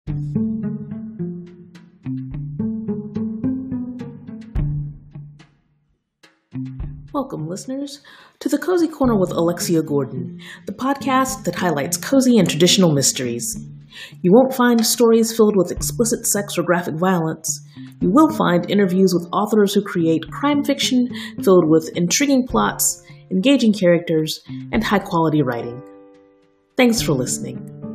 Welcome, listeners, to the Cozy Corner with Alexia Gordon, the podcast that highlights cozy and traditional mysteries. You won't find stories filled with explicit sex or graphic violence. You will find interviews with authors who create crime fiction filled with intriguing plots, engaging characters, and high-quality writing. Thanks for listening.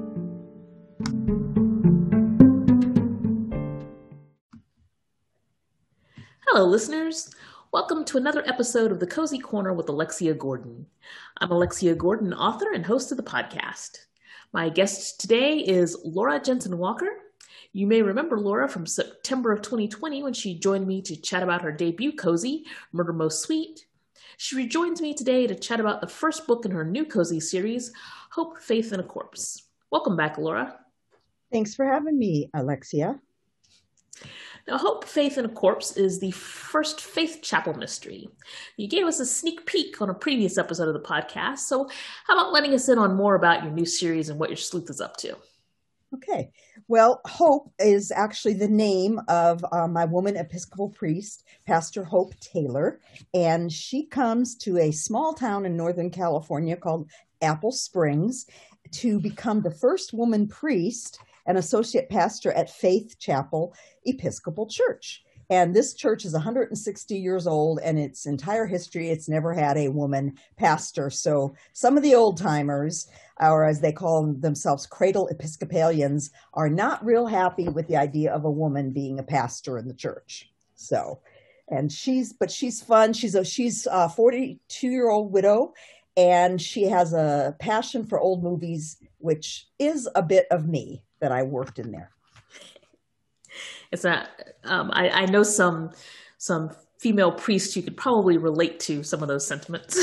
Hello, listeners. Welcome to another episode of the Cozy Corner with Alexia Gordon. I'm Alexia Gordon, author and host of the podcast. My guest today is Laura Jensen Walker. You may remember Laura from September of 2020 when she joined me to chat about her debut cozy, Murder Most Sweet. She rejoins me today to chat about the first book in her new cozy series, Hope, Faith, and a Corpse. Welcome back, Laura. Thanks for having me, Alexia. Now, Hope, Faith, and a Corpse is the first Faith Chapel mystery. You gave us a sneak peek on a previous episode of the podcast, so how about letting us in on more about your new series and what your sleuth is up to? Okay. Well, Hope is actually the name of my woman Episcopal priest, Pastor Hope Taylor, and she comes to a small town in Northern California called Apple Springs to become the first woman priest and associate pastor at Faith Chapel Episcopal Church. And this church is 160 years old, and its entire history, it's never had a woman pastor. So some of the old timers, or as they call themselves, cradle Episcopalians, are not real happy with the idea of a woman being a pastor in the church. So, she's fun. She's a 42-year-old widow, and she has a passion for old movies, which is a bit of me that I worked in there. It's not. I know some female priests who could probably relate to some of those sentiments.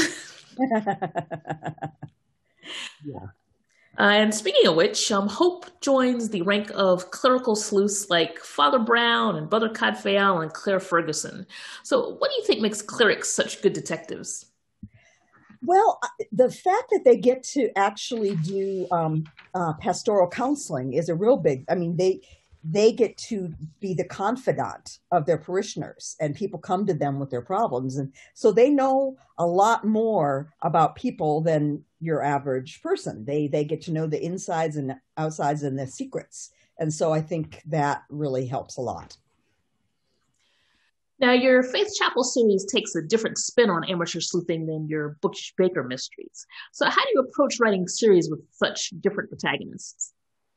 Yeah. And speaking of which, Hope joins the rank of clerical sleuths like Father Brown and Brother Cadfael and Claire Ferguson. So, what do you think makes clerics such good detectives? Well, the fact that they get to actually do pastoral counseling is a real big. I mean, they get to be the confidant of their parishioners, and people come to them with their problems, and so they know a lot more about people than your average person. They get to know the insides and outsides and the secrets, and so I think that really helps a lot. Now, your Faith Chapel series takes a different spin on amateur sleuthing than your Butch Baker mysteries. So how do you approach writing series with such different protagonists?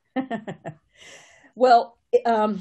Well, I'm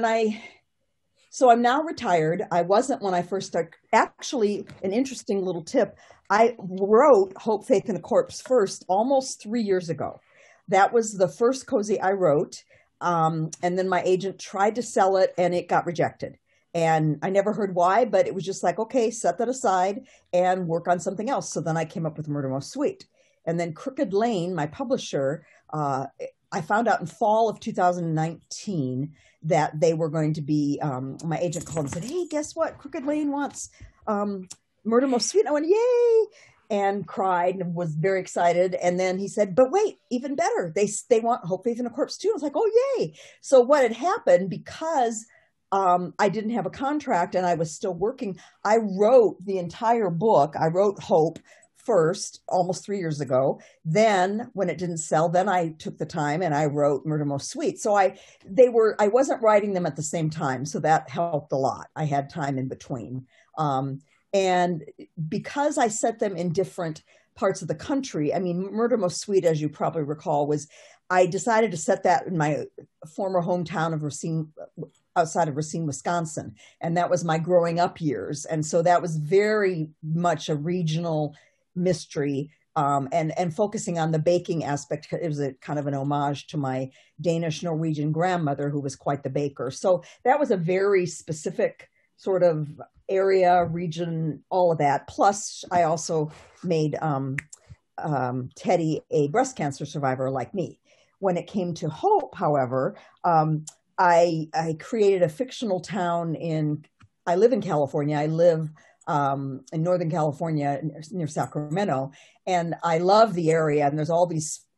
now retired. I wasn't when I first started. Actually, an interesting little tip. I wrote Hope, Faith, and a Corpse first almost 3 years ago. That was the first cozy I wrote. And then my agent tried to sell it and it got rejected. And I never heard why, but it was just like, okay, set that aside and work on something else. So then I came up with Murder Most Sweet. And then Crooked Lane, my publisher, I found out in fall of 2019 that they were going to be, my agent called and said, hey, guess what? Crooked Lane wants Murder Most Sweet. And I went, yay, and cried and was very excited. And then he said, but wait, even better. They want Hope, Faith, and a Corpse too. I was like, oh, yay. So what had happened, because I didn't have a contract and I was still working, I wrote the entire book. I wrote Hope first, almost 3 years ago. Then when it didn't sell, then I took the time and I wrote Murder Most Sweet. So I wasn't writing them at the same time. So that helped a lot. I had time in between. And because I set them in different parts of the country, I mean, Murder Most Sweet, as you probably recall, I decided to set that in my former hometown of Racine, outside of Racine, Wisconsin. And that was my growing up years. And so that was very much a regional mystery, and focusing on the baking aspect. It was a kind of an homage to my Danish Norwegian grandmother, who was quite the baker. So that was a very specific sort of area, region, all of that. Plus, I also made Teddy a breast cancer survivor like me. When it came to Hope, however, I created a fictional town I live in California. I live in Northern California near Sacramento, and I love the area. And there's all these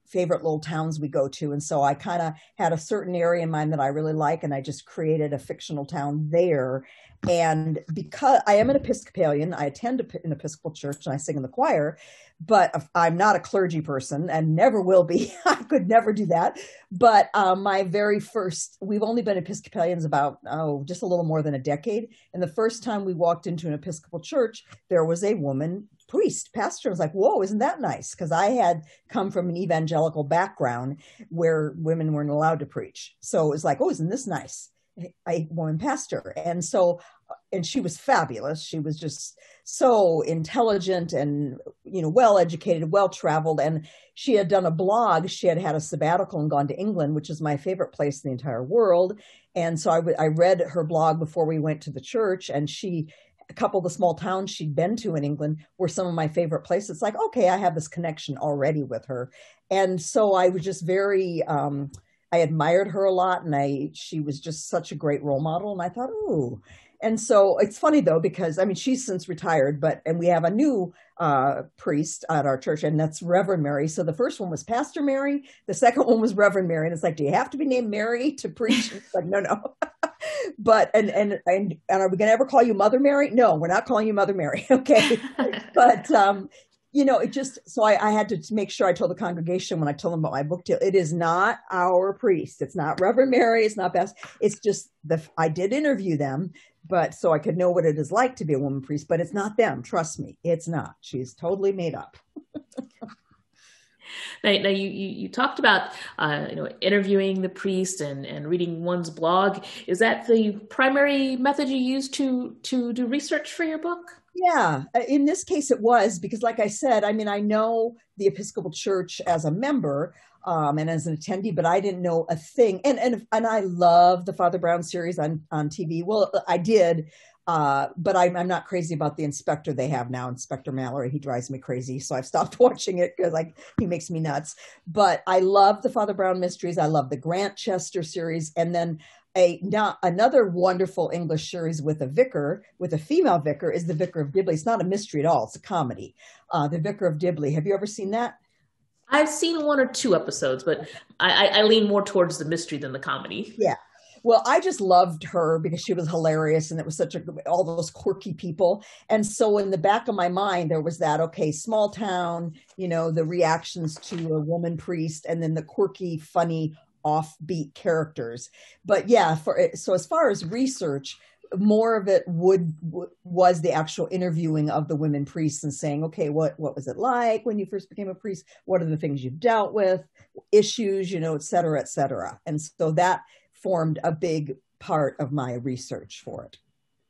favorite little towns we go to. And so I kind of had a certain area in mind that I really like, and I just created a fictional town there. And because I am an Episcopalian, I attend an Episcopal church and I sing in the choir, but I'm not a clergy person and never will be. I could never do that. But my very first, we've only been Episcopalians about, just a little more than a decade. And the first time we walked into an Episcopal church, there was a woman priest, pastor. I was like, whoa, isn't that nice? Because I had come from an evangelical background where women weren't allowed to preach. So it was like, oh, isn't this nice? A woman pastor. And so, and she was fabulous. She was just so intelligent and, well-educated, well-traveled. And she had done a blog. She had had a sabbatical and gone to England, which is my favorite place in the entire world. And so I read her blog before we went to the church, and a couple of the small towns she'd been to in England were some of my favorite places. It's like, okay, I have this connection already with her. And so I was just very, I admired her a lot, and she was just such a great role model. And I thought, ooh. And so it's funny though, because she's since retired, and we have a new priest at our church, and that's Reverend Mary. So the first one was Pastor Mary. The second one was Reverend Mary. And it's like, do you have to be named Mary to preach? It's like, no. But, and are we going to ever call you Mother Mary? No, we're not calling you Mother Mary. Okay. But, it just, so I had to make sure I told the congregation when I told them about my book deal, it is not our priest. It's not Reverend Mary. It's not Pastor. It's just I did interview them, but so I could know what it is like to be a woman priest, but it's not them. Trust me. It's not. She's totally made up. Now you talked about interviewing the priest and reading one's blog. Is that the primary method you use to do research for your book? Yeah, in this case it was, because like I said, I know the Episcopal Church as a member and as an attendee, but I didn't know a thing. And I love the Father Brown series on TV. Well, I did. But I'm not crazy about the inspector they have now, Inspector Mallory. He drives me crazy. So I've stopped watching it because he makes me nuts. But I love the Father Brown mysteries. I love the Grantchester series. And then another wonderful English series with a female vicar, is The Vicar of Dibley. It's not a mystery at all. It's a comedy. The Vicar of Dibley. Have you ever seen that? I've seen one or two episodes, but I lean more towards the mystery than the comedy. Yeah. Well, I just loved her because she was hilarious, and it was all those quirky people. And so in the back of my mind, there was that, okay, small town, the reactions to a woman priest, and then the quirky, funny, offbeat characters. But yeah, so as far as research, more of it was the actual interviewing of the women priests and saying, okay, what was it like when you first became a priest? What are the things you've dealt with, issues, et cetera, et cetera. And so that formed a big part of my research for it.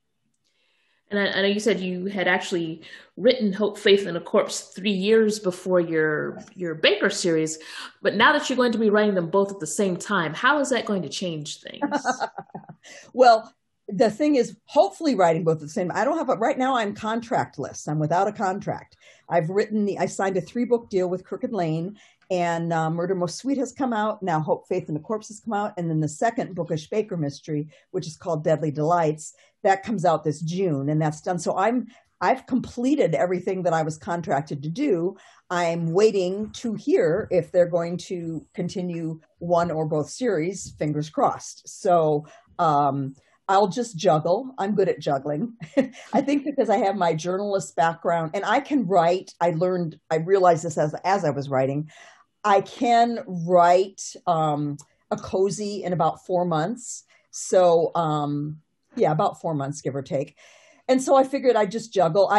And I know you said you had actually written Hope, Faith, and a Corpse 3 years before your Baker series, but now that you're going to be writing them both at the same time, how is that going to change things? Well, the thing is, hopefully writing both at the same. I don't have right now. I'm contractless. I'm without a contract. I signed a 3-book deal with Crooked Lane, and Murder Most Sweet has come out. Now Hope, Faith, and the Corpse has come out. And then the second Bookish Baker mystery, which is called Deadly Delights, that comes out this June, and that's done. So I've completed everything that I was contracted to do. I'm waiting to hear if they're going to continue one or both series, fingers crossed. So I'll just juggle. I'm good at juggling. I think because I have my journalist background and I can write. I realized this as I was writing. I can write a cozy in about 4 months. So about 4 months, give or take. And so I figured I'd just juggle.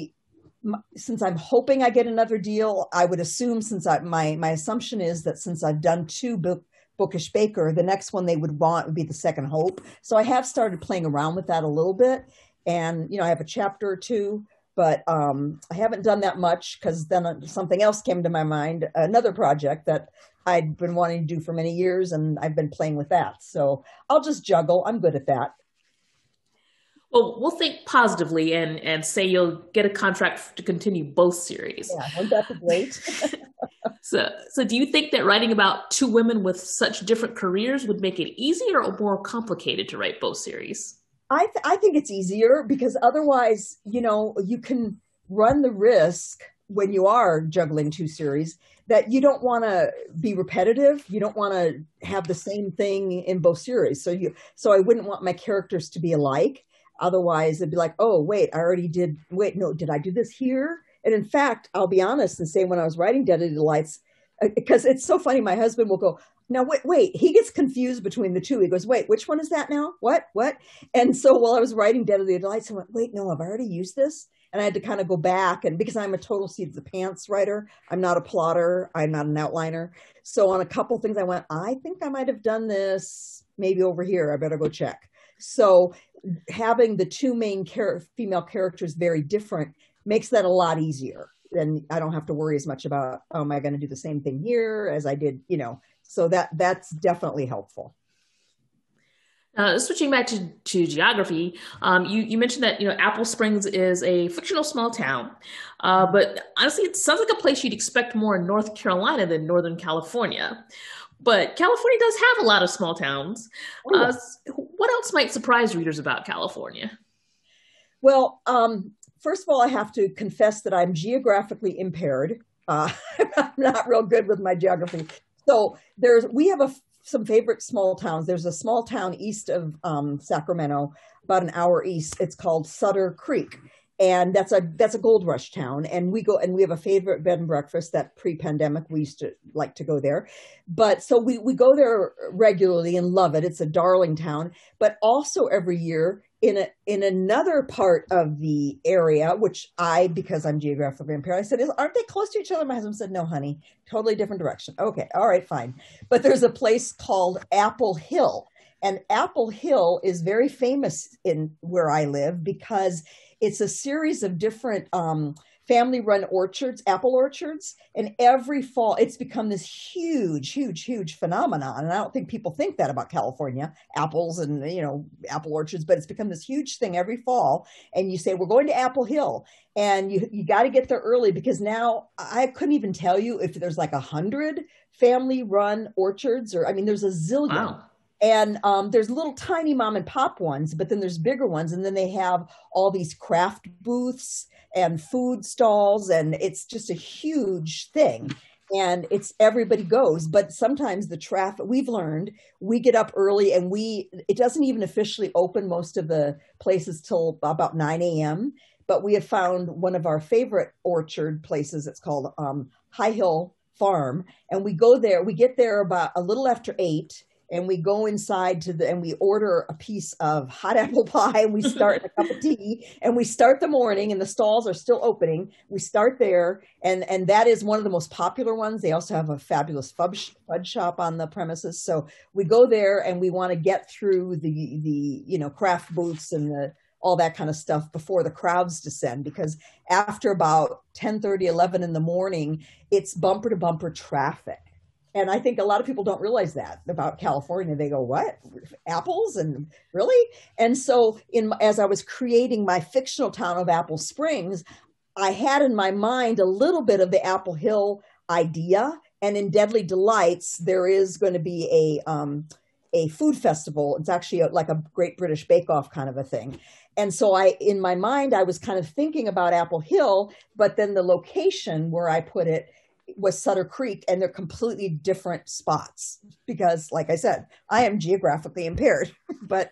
Since I'm hoping I get another deal, I would assume, my assumption is that since I've done 2 Bookish Baker, the next one they would want would be the second Hope. So I have started playing around with that a little bit. And, I have a chapter or 2, but I haven't done that much because then something else came to my mind, another project that I'd been wanting to do for many years, and I've been playing with that. So I'll just juggle. I'm good at that. Well, we'll think positively and say you'll get a contract to continue both series. Yeah, wouldn't that be great? So do you think that writing about 2 women with such different careers would make it easier or more complicated to write both series? I think it's easier because otherwise, you can run the risk when you are juggling two series, that you don't want to be repetitive. You don't want to have the same thing in both series. So I wouldn't want my characters to be alike. Otherwise, it'd be like, oh, wait, I already did. Wait, no, did I do this here? And in fact, I'll be honest and say when I was writing Deadly Delights, because it's so funny, my husband will go, now, wait, he gets confused between the two. He goes, wait, which one is that now? What? And so while I was writing Deadly Delights, I went, wait, no, I've already used this. And I had to kind of go back, and because I'm a total seat of the pants writer, I'm not a plotter, I'm not an outliner. So on a couple things I went, I think I might have done this maybe over here. I better go check. So having the two main female characters very different makes that a lot easier. Then I don't have to worry as much about, oh, am I going to do the same thing here as I did, so that's definitely helpful. Switching back to geography, you mentioned that Apple Springs is a fictional small town, but honestly, it sounds like a place you'd expect more in North Carolina than Northern California. But California does have a lot of small towns. Oh, yeah. What else might surprise readers about California? Well, first of all, I have to confess that I'm geographically impaired. I'm not real good with my geography. So we have some favorite small towns. There's a small town east of Sacramento, about an hour east. It's called Sutter Creek, and that's a gold rush town. And we have a favorite bed and breakfast that pre-pandemic we used to like to go there. But so we go there regularly and love it. It's a darling town. But also every year in another part of the area, which because I'm geographically impaired, I said, aren't they close to each other? My husband said, no, honey, totally different direction. Okay, all right, fine. But there's a place called Apple Hill. And Apple Hill is very famous in where I live because it's a series of different family-run orchards, apple orchards, and every fall it's become this huge, huge, huge phenomenon. And I don't think people think that about California, apples and apple orchards, but it's become this huge thing every fall. And you say, we're going to Apple Hill, and you got to get there early because now I couldn't even tell you if there's like 100 family-run orchards, there's a zillion. Wow. And there's little tiny mom and pop ones, but then there's bigger ones. And then they have all these craft booths and food stalls, and it's just a huge thing. And everybody goes, but sometimes the traffic, we've learned, we get up early and it doesn't even officially open most of the places till about 9 a.m. But we have found one of our favorite orchard places. It's called High Hill Farm. And we go there, we get there about a little after 8. And we go inside and we order a piece of hot apple pie, and we start a cup of tea, and we start the morning, and the stalls are still opening. We start there, and that is one of the most popular ones. They also have a fabulous fudge shop on the premises. So we go there, and we want to get through the craft booths and all that kind of stuff before the crowds descend, because after about 10:30, 11 in the morning, it's bumper to bumper traffic. And I think a lot of people don't realize that about California. They go, what? Apples? And really? And so as I was creating my fictional town of Apple Springs, I had in my mind a little bit of the Apple Hill idea. And in Deadly Delights, there is going to be a food festival. It's actually like a Great British Bake Off kind of a thing. And so in my mind, I was kind of thinking about Apple Hill, but then the location where I put it was Sutter Creek, and they're completely different spots because, like I said, I am geographically impaired. But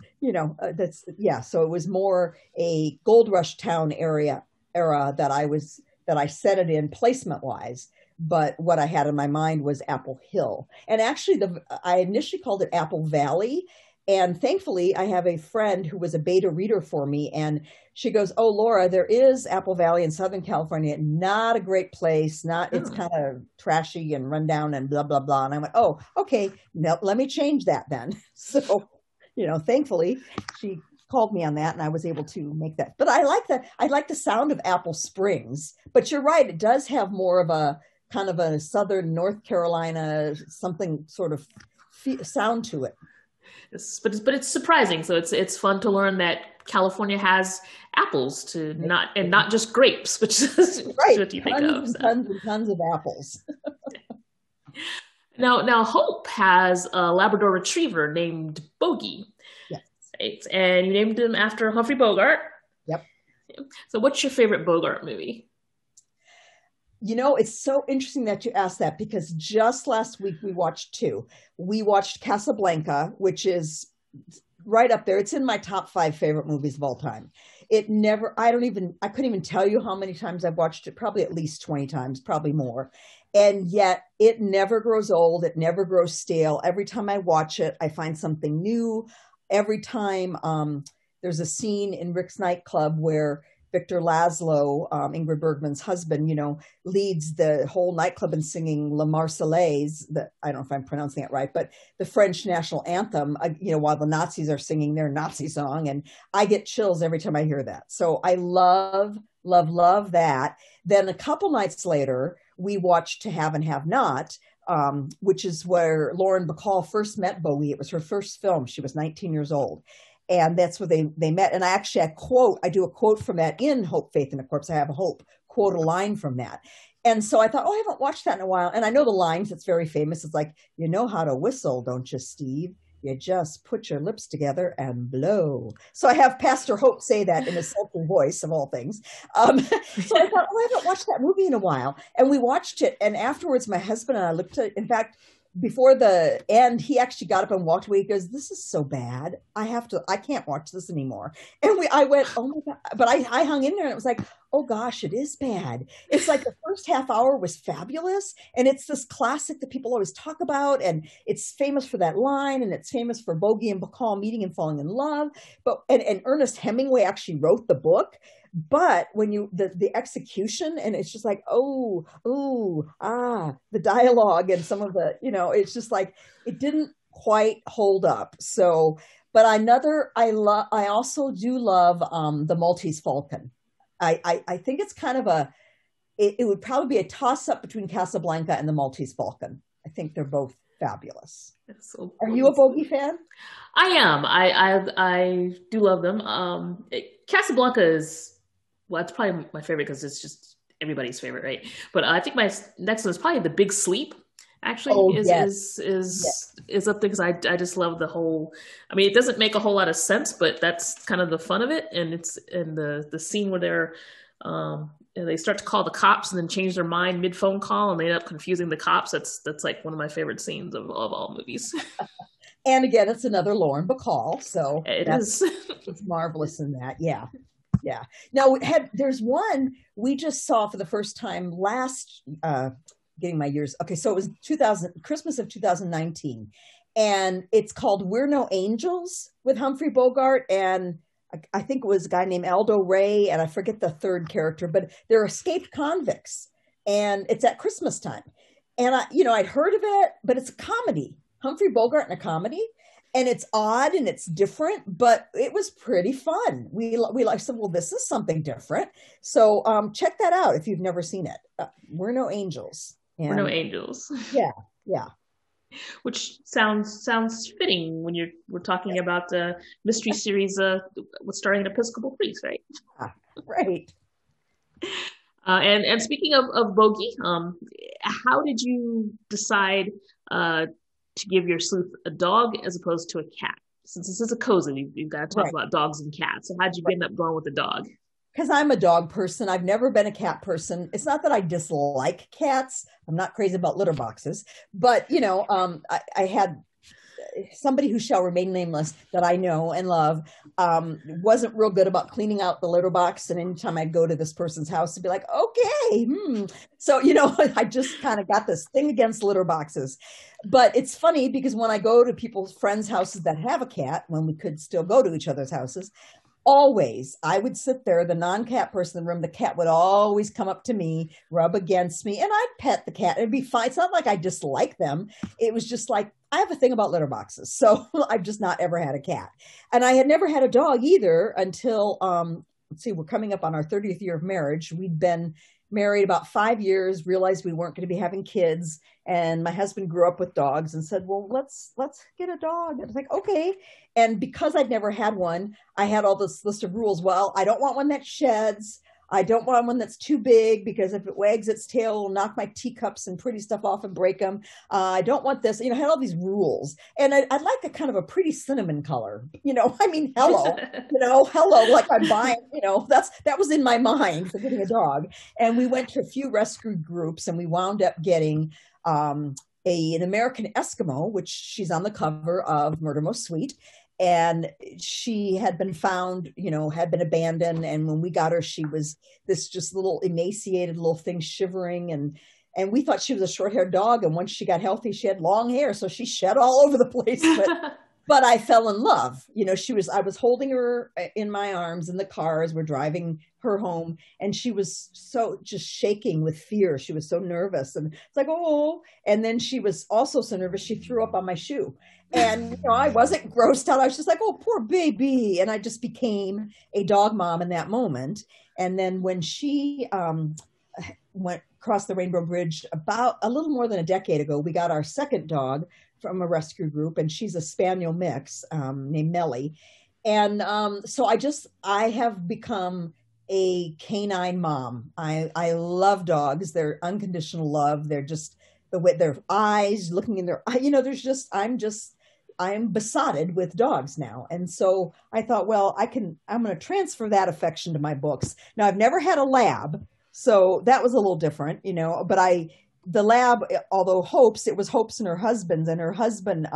so it was more a gold rush town era that I set it in placement wise. But what I had in my mind was Apple Hill, and actually I initially called it Apple Valley. And thankfully, I have a friend who was a beta reader for me, and she goes, "Oh, Laura, there is Apple Valley in Southern California. Not a great place. It's kind of trashy and rundown and blah blah blah." And I went, "Oh, okay. No, let me change that then." So, thankfully, she called me on that, and I was able to make that. But I like the sound of Apple Springs. But you're right; it does have more of a kind of a Southern North Carolina something sort of sound to it. But it's surprising. So it's fun to learn that California has apples not just grapes, which is right. What you think of. So. Tons and tons of apples. Now Hope has a Labrador Retriever named Bogey. Yes. Right? And you named him after Humphrey Bogart. Yep. So what's your favorite Bogart movie? It's so interesting that you asked that because just last week we watched two. We watched Casablanca, which is right up there. It's in my top five favorite movies of all time. I couldn't even tell you how many times I've watched it, probably at least 20 times, probably more. And yet it never grows old. It never grows stale. Every time I watch it, I find something new. Every time there's a scene in Rick's nightclub where Victor Laszlo, Ingrid Bergman's husband, leads the whole nightclub in singing La Marseillaise. I don't know if I'm pronouncing it right, but the French national anthem, while the Nazis are singing their Nazi song. And I get chills every time I hear that. So I love, love, love that. Then a couple nights later, we watched To Have and Have Not, which is where Lauren Bacall first met Bogie. It was her first film. She was 19 years old. And that's where they met. And I do a quote from that in Hope, Faith, and a Corpse. I have a Hope quote a line from that. And so I thought, I haven't watched that in a while. And I know the lines, it's very famous. It's like, you know how to whistle, don't you, Steve? You just put your lips together and blow. So I have Pastor Hope say that in a sultry voice of all things. So I thought, I haven't watched that movie in a while. And we watched it. And afterwards, my husband and I looked at it. In fact, before the end, he actually got up and walked away. He goes, "This is so bad. I can't watch this anymore." And I went, "Oh my God." But I hung in there and it was like, oh gosh, it is bad. It's like the first half hour was fabulous. And it's this classic that people always talk about. And it's famous for that line. And it's famous for Bogie and Bacall meeting and falling in love. And Ernest Hemingway actually wrote the book. But when the execution, and it's just like, the dialogue and some of the, it's just like, it didn't quite hold up. So, but I also do love The Maltese Falcon. I think it's kind of it would probably be a toss up between Casablanca and The Maltese Falcon. I think they're both fabulous. So are you a Bogie fan? I am. I do love them. Casablanca is, well, it's probably my favorite because it's just everybody's favorite, right? But I think my next one is probably The Big Sleep. Actually, is up there because I just love the whole. I mean, it doesn't make a whole lot of sense, but that's kind of the fun of it. And it's in the scene where they start to call the cops and then change their mind mid phone call, and they end up confusing the cops. That's like one of my favorite scenes of all movies. And again, it's another Lauren Bacall, so it's marvelous in that. Yeah. Yeah. Now there's one we just saw for the first time getting my years. Okay. So it was Christmas of 2019, and it's called We're No Angels with Humphrey Bogart. And I think it was a guy named Aldo Ray. And I forget the third character, but they're escaped convicts, and it's at Christmas time. And I'd heard of it, but it's a comedy, Humphrey Bogart in a comedy. And it's odd and it's different, but it was pretty fun. We said, well, this is something different. So check that out if you've never seen it. We're No Angels. We're No Angels. Yeah, yeah. Which sounds fitting when we're talking about the mystery series with starring an Episcopal priest, right? Right. And speaking of Bogie, how did you decide to give your sleuth a dog as opposed to a cat? Since this is a cozy, you've got to talk about dogs and cats. So how'd you end up going with the dog? Because I'm a dog person. I've never been a cat person. It's not that I dislike cats. I'm not crazy about litter boxes. But, I had somebody who shall remain nameless that I know and love wasn't real good about cleaning out the litter box. And anytime I'd go to this person's house, to be like, okay. So, I just kind of got this thing against litter boxes. But it's funny because when I go to people's friends' houses that have a cat, when we could still go to each other's houses, always, I would sit there, the non-cat person in the room, the cat would always come up to me, rub against me, and I'd pet the cat. It'd be fine. It's not like I dislike them. It was just like, I have a thing about litter boxes. So I've just not ever had a cat. And I had never had a dog either until, we're coming up on our 30th year of marriage. We'd been married about 5 years, realized we weren't going to be having kids. And my husband grew up with dogs and said, well, let's get a dog. I was like, okay. And because I'd never had one, I had all this list of rules. Well, I don't want one that sheds. I don't want one that's too big because if it wags its tail, it'll knock my teacups and pretty stuff off and break them. I don't want this. I had all these rules. And I'd like a kind of a pretty cinnamon color. I mean, hello, hello, like I'm buying, that was in my mind for getting a dog. And we went to a few rescue groups and we wound up getting an American Eskimo, which she's on the cover of Murder Most Sweet. And she had been found, had been abandoned. And when we got her, she was this just little emaciated little thing shivering. And we thought she was a short-haired dog. And once she got healthy, she had long hair. So she shed all over the place. But I fell in love. I was holding her in my arms in the car as we're driving her home. And she was so just shaking with fear. She was so nervous. And it's like, oh, and then she was also so nervous, she threw up on my shoe. And, I wasn't grossed out. I was just like, oh, poor baby. And I just became a dog mom in that moment. And then when she went across the Rainbow Bridge about a little more than a decade ago, we got our second dog from a rescue group, and she's a spaniel mix named Melly. And so I have become a canine mom. I love dogs. They're unconditional love. They're just the way their eyes looking in their, I'm besotted with dogs now. And so I thought, well, I'm going to transfer that affection to my books. Now I've never had a lab, so that was a little different, but the lab, although it was Hope's and her husband's, and her husband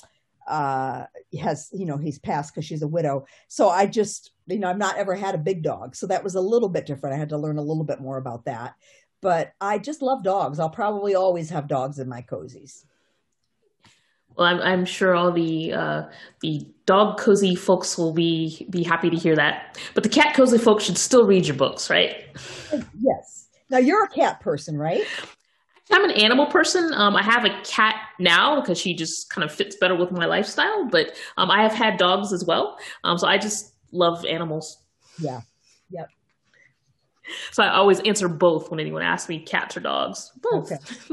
has, he's passed because she's a widow. So I just, I've not ever had a big dog. So that was a little bit different. I had to learn a little bit more about that. But I just love dogs. I'll probably always have dogs in my cozies. Well, I'm sure all the dog cozy folks will be happy to hear that. But the cat cozy folks should still read your books, right? Yes. Now you're a cat person, right? I'm an animal person. I have a cat now because she just kind of fits better with my lifestyle. But I have had dogs as well. So I just love animals. Yeah. Yep. So I always answer both when anyone asks me cats or dogs. Both.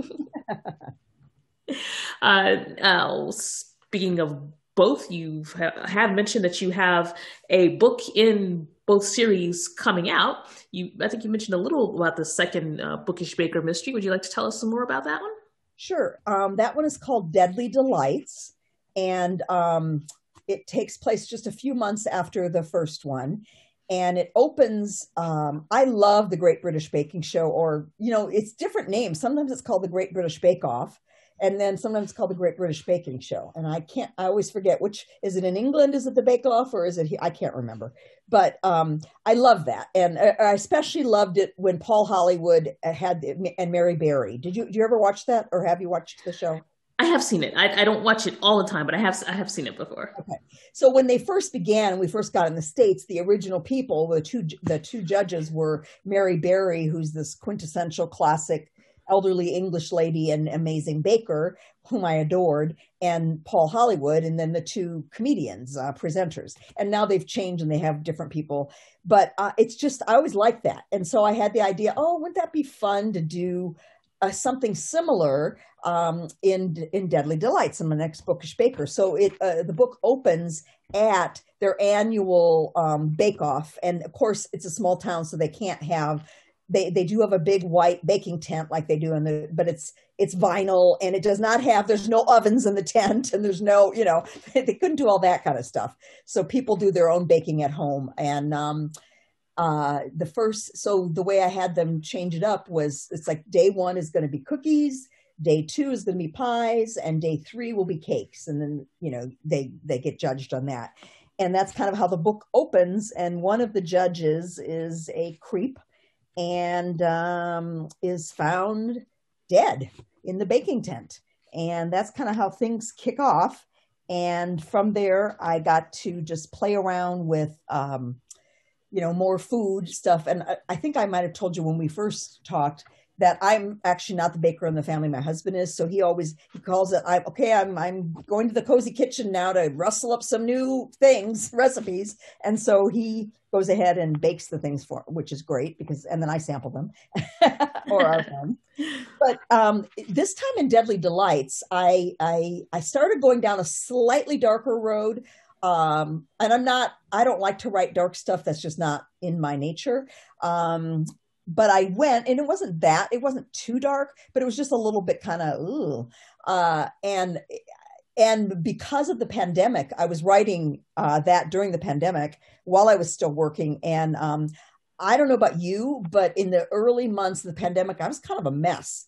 Okay. Speaking of both, you have mentioned that you have a book in both series coming out. I think you mentioned a little about the second Bookish Baker mystery. Would you like to tell us some more about that one? Sure. That one is called Deadly Delights, and it takes place just a few months after the first one. And it opens, I love the Great British Baking Show, or, it's different names. Sometimes it's called the Great British Bake Off. And then sometimes it's called the Great British Baking Show. And I always forget which, is it in England? Is it the Bake Off, or is it here? I can't remember. But I love that. And I especially loved it when Paul Hollywood and Mary Berry. Do you ever watch that, or have you watched the show? I have seen it. I don't watch it all the time, but I have seen it before. Okay. So when they first began, we first got in the States, the original people, the two judges were Mary Berry, who's this quintessential classic elderly English lady and amazing baker, whom I adored, and Paul Hollywood, and then the two comedians, presenters. And now they've changed and they have different people. But it's just, I always liked that. And so I had the idea, wouldn't that be fun to do something similar in Deadly Delights, in the next Bookish Baker. So the book opens at their annual bake-off. And of course, it's a small town, so they can't have, they do have a big white baking tent like they do but it's vinyl, and it does not have, there's no ovens in the tent, and there's no, they couldn't do all that kind of stuff. So people do their own baking at home. And the way I had them change it up was, it's like day one is going to be cookies, day two is going to be pies, and day three will be cakes. And then, they get judged on that. And that's kind of how the book opens. And one of the judges is a creep, and is found dead in the baking tent. And that's kind of how things kick off. And from there, I got to just play around with, more food stuff. And I think I might have told you when we first talked that I'm actually not the baker in the family. My husband is. So he calls it, I'm going to the cozy kitchen now to rustle up some new recipes. And so he goes ahead and bakes the things which is great, and then I sample them or our fun. But this time in Deadly Delights, I started going down a slightly darker road. And I don't like to write dark stuff. That's just not in my nature. But I went, and it wasn't too dark, but it was just a little bit kind of, ooh. And because of the pandemic, I was writing that during the pandemic while I was still working. And I don't know about you, but in the early months of the pandemic, I was kind of a mess.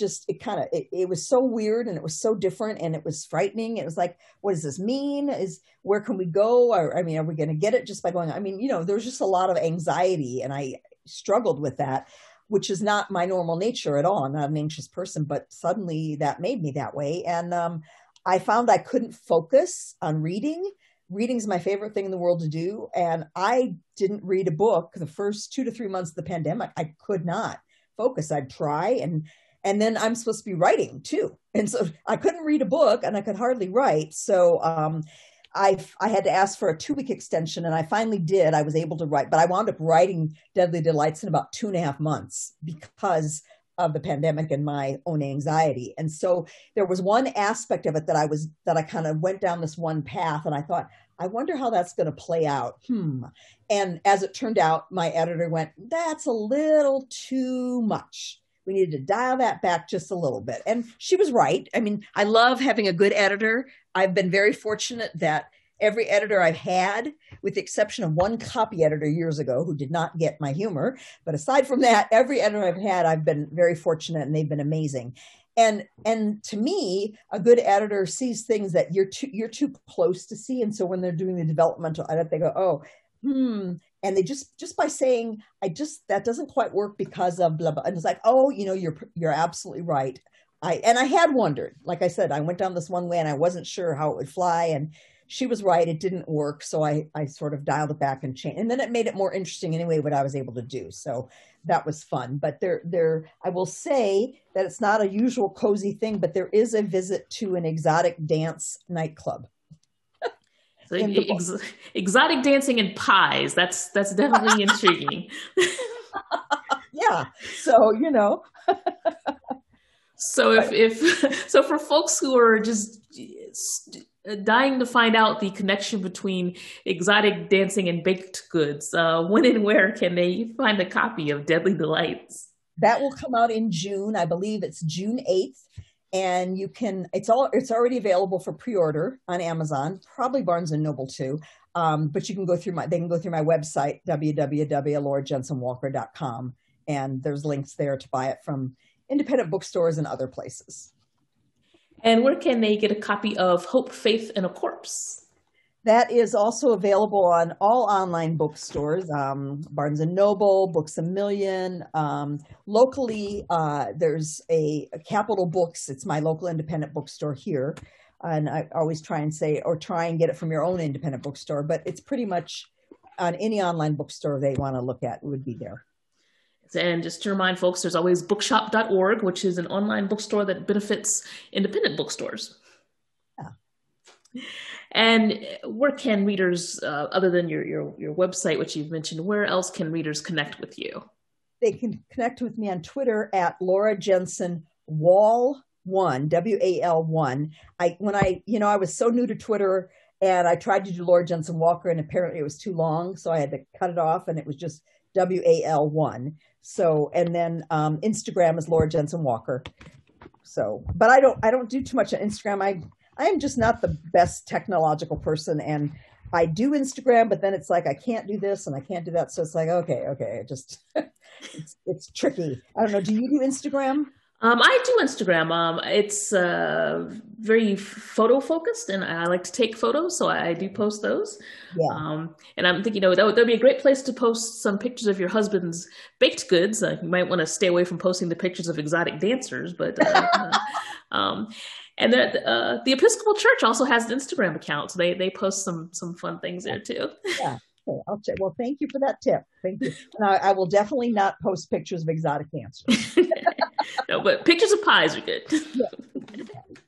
It was so weird, and it was so different, and it was frightening. It was like, what does this mean? Where can we go? Are we going to get it just by going? There was just a lot of anxiety, and I struggled with that, which is not my normal nature at all. I'm not an anxious person, but suddenly that made me that way. And I found I couldn't focus on reading. Reading is my favorite thing in the world to do. And I didn't read a book the first 2 to 3 months of the pandemic. I could not focus. I'd try, and then I'm supposed to be writing too. And so I couldn't read a book, and I could hardly write. So I had to ask for a 2-week extension, and I finally did. I was able to write, but I wound up writing Deadly Delights in about 2.5 months because of the pandemic and my own anxiety. And so there was one aspect of it that I kind of went down this one path, and I thought, I wonder how that's going to play out. And as it turned out, my editor went, that's a little too much. We needed to dial that back just a little bit. And she was right. I mean, I love having a good editor. I've been very fortunate that every editor I've had, with the exception of one copy editor years ago who did not get my humor, but aside from that, every editor I've had, I've been very fortunate, and they've been amazing. And to me, a good editor sees things that you're too close to see. And so when they're doing the developmental edit, they go, and they just by saying, that doesn't quite work because of blah blah. And it's like, you're absolutely right. I had wondered, like I said, I went down this one way and I wasn't sure how it would fly, and she was right, it didn't work. So I sort of dialed it back and changed, and then it made it more interesting anyway, what I was able to do. So that was fun. But I will say that it's not a usual cozy thing, but there is a visit to an exotic dance nightclub. So exotic dancing and pies. That's definitely intriguing. Yeah. So, So for folks who are just dying to find out the connection between exotic dancing and baked goods, when and where can they find a copy of Deadly Delights? That will come out in June. I believe it's June 8th. And it's already available for pre-order on Amazon, probably Barnes and Noble too. But they can go through my website, www.laurajensenwalker.com. And there's links there to buy it from independent bookstores and other places. And where can they get a copy of Hope, Faith, and a Corpse? That is also available on all online bookstores, Barnes & Noble, Books A Million. Locally, there's a Capital Books. It's my local independent bookstore here. And I always try and get it from your own independent bookstore. But it's pretty much on any online bookstore they want to look at, it would be there. And just to remind folks, there's always bookshop.org, which is an online bookstore that benefits independent bookstores. Yeah. And where can readers, other than your website, which you've mentioned, where else can readers connect with you? They can connect with me on Twitter at Laura Jensen Wal1, WAL1. I was so new to Twitter, and I tried to do Laura Jensen Walker, and apparently it was too long, so I had to cut it off, and it was just WAL1. So, and then Instagram is Laura Jensen Walker. So, but I don't do too much on Instagram. I am just not the best technological person, and I do Instagram, but then it's like, I can't do this and I can't do that. So it's like, okay. It's tricky. I don't know. Do you do Instagram? I do Instagram. It's very photo focused, and I like to take photos, so I do post those. Yeah. And I'm thinking, that'd be a great place to post some pictures of your husband's baked goods. You might want to stay away from posting the pictures of exotic dancers, but and the Episcopal Church also has an Instagram account, so they post some fun things there too. Yeah. Okay, I'll check. Well, thank you for that tip. Thank you. And I will definitely not post pictures of exotic dancers. No, but pictures of pies are good. Yeah.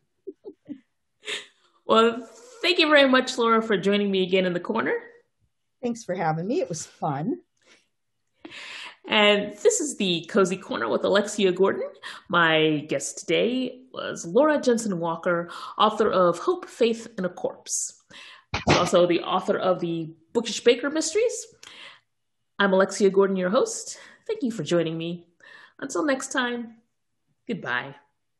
Well, thank you very much, Laura, for joining me again in the corner. Thanks for having me. It was fun. And this is the Cozy Corner with Alexia Gordon. My guest today was Laura Jensen Walker, author of Hope, Faith, and a Corpse. She's also the author of the Bookish Baker Mysteries. I'm Alexia Gordon, your host. Thank you for joining me. Until next time, goodbye.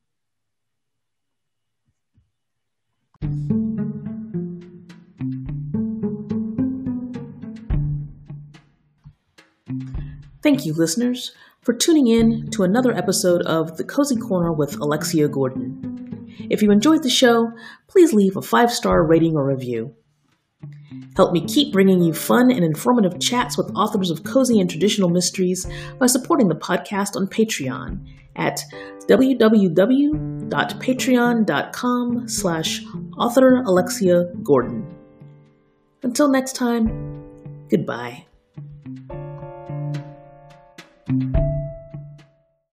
Thank you, listeners, for tuning in to another episode of The Cozy Corner with Alexia Gordon. If you enjoyed the show, please leave a 5-star rating or review. Help me keep bringing you fun and informative chats with authors of cozy and traditional mysteries by supporting the podcast on Patreon at www.patreon.com/author Alexia Gordon. Until next time, goodbye.